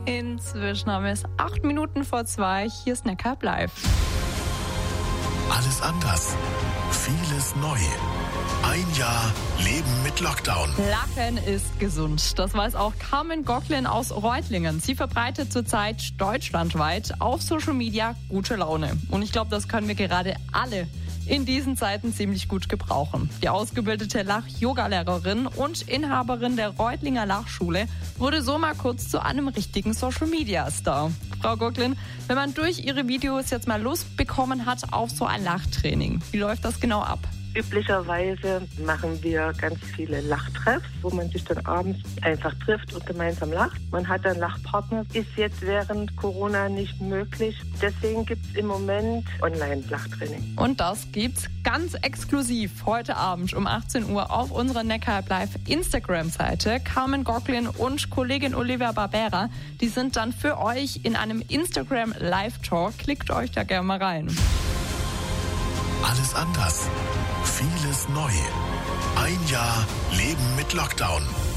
Inzwischen haben wir es 8 Minuten vor 2. Hier ist Neckar live. Alles anders. Vieles neu. Ein Jahr Leben mit Lockdown. Lachen ist gesund. Das weiß auch Carmen Gocklin aus Reutlingen. Sie verbreitet zurzeit deutschlandweit auf Social Media gute Laune. Und ich glaube, das können wir gerade alle in diesen Zeiten ziemlich gut gebrauchen. Die ausgebildete Lach-Yoga-Lehrerin und Inhaberin der Reutlinger Lachschule wurde so mal kurz zu einem richtigen Social-Media-Star. Frau Gocklin, wenn man durch Ihre Videos jetzt mal Lust bekommen hat auf so ein Lachtraining, wie läuft das genau ab? Üblicherweise machen wir ganz viele Lachtreffs, wo man sich dann abends einfach trifft und gemeinsam lacht. Man hat einen Lachpartner, ist jetzt während Corona nicht möglich. Deswegen gibt es im Moment Online-Lachtraining. Und das gibt's ganz exklusiv heute Abend um 18 Uhr auf unserer Neckar Live Instagram-Seite. Carmen Gocklin und Kollegin Olivia Barbera, die sind dann für euch in einem Instagram Live-Talk. Klickt euch da gerne mal rein. Alles anders. Vieles neu. Ein Jahr Leben mit Lockdown.